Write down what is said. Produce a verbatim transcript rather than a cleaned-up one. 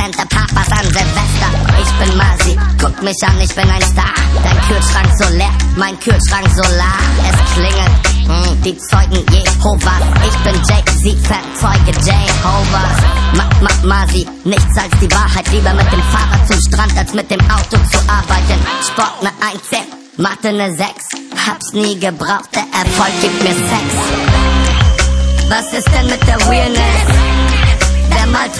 Prozent der Papas an Silvester. Ich bin Masi, guck mich an, ich bin ein Star. Dein Kühlschrank so leer, mein Kühlschrank solar. Es klingelt, hm, die Zeugen Jehovas. Ich bin Jay-Z, Fanzeuge Jehovas. Ma, ma, Masi, nichts als die Wahrheit. Lieber mit dem Fahrrad zum Strand, als mit dem Auto zu arbeiten. Sport ne eins, Mathe ne sechs. Hab's nie gebraucht, der Erfolg gibt mir Sex. Was ist denn mit der Realness? Wer malt